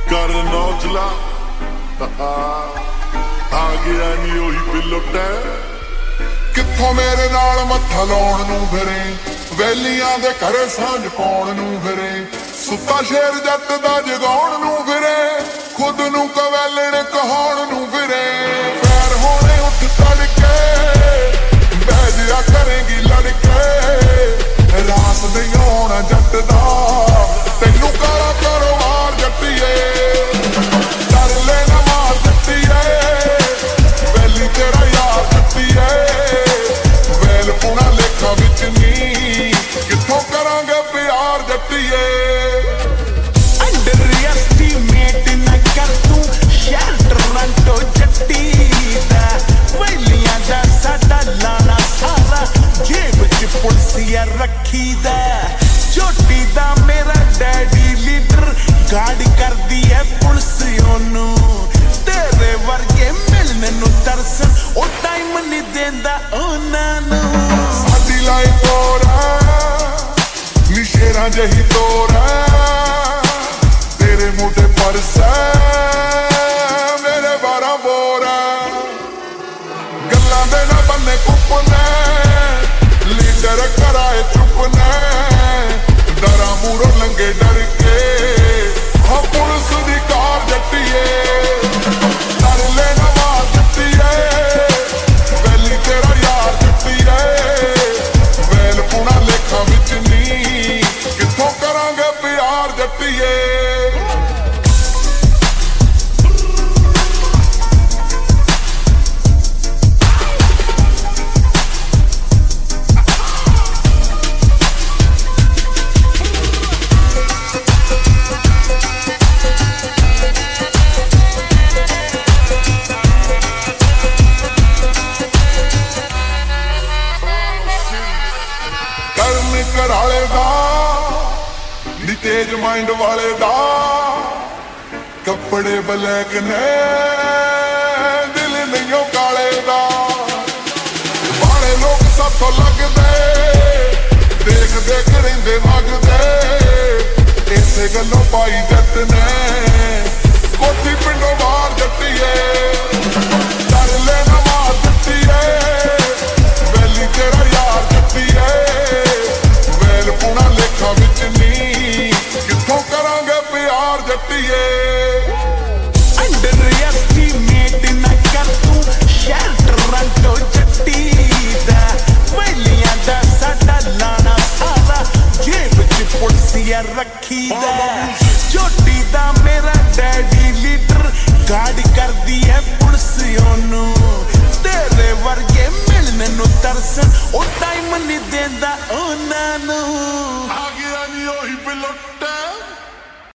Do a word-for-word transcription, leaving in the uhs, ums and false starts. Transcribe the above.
कर नौजला आ गया नी ओही बिलोटा कित्थों मेरे नाल मत्था लाउण नूं फिरे वैलियां दे घरे सांझ पाउण नूं फिरे सुत्ता शेर जट दा जगाउण नूं फिरे खुद नूं कवैलण कहाउण नूं फिरे पैर होणे उठ तड़के बह जिया करेंगी लड़के रास नहीं होना जट दा तैनूं काला कारोबार जट्टीए कर लेना मार जट्टीए वैली तेरा यार जट्टीए वैल पुणा लेखा विच नी कित्थों करांगे प्यार जट्टीए रखी दा छोटी दा मेरा डैडी लीडर गाड़ी कर दी है पुलिस ओनू तेरे वर्गे मिलने नू तरसन ओ टाइम नहीं देंदा ओना नू साडी लाइफ तोरा नी शेरां जही तोरा तेरे मोटे पर सा मेरे बारह बोरा गल्लां दे ना बन्ने कुपने लीडर कराए चुप ने डरा मूरों लंगे डर के हाँ पुलिस दी कार जट्टीए डर लेना मार जट्टीए वैली तेरा यार जट्टीए वैल पुणा लेखा विच नी कित्थों करांगे प्यार जट्टीए कराले दा नी तेज माइंड वाले दा कपड़े ब्लैक ने दिल नहीं काले दा बाले लोग साथों लगदे देख देख रहिंदे मगदे इसे गल्लों पाई जट ने कोठी पिंडों बाहर जट्टीए कर लेना मार जट्टीए वैली तेरा यार जट्टीए पुणा लेखा विच नी कित्थों करांगे प्यार जट्टीए अंडर एस्टीमेट ना कर तू शहर टोरंटो जट्टी दा वैलियां दा साडा लाना सारा जेब च पुलिसिया रखी दा छोटी दा मेरा डैडी लीडर गाड़ी कर दी है पुलिस ओनू तेरे वर्गे मिलने नू तरसन ओ टाइम नहीं देंदा ओना नू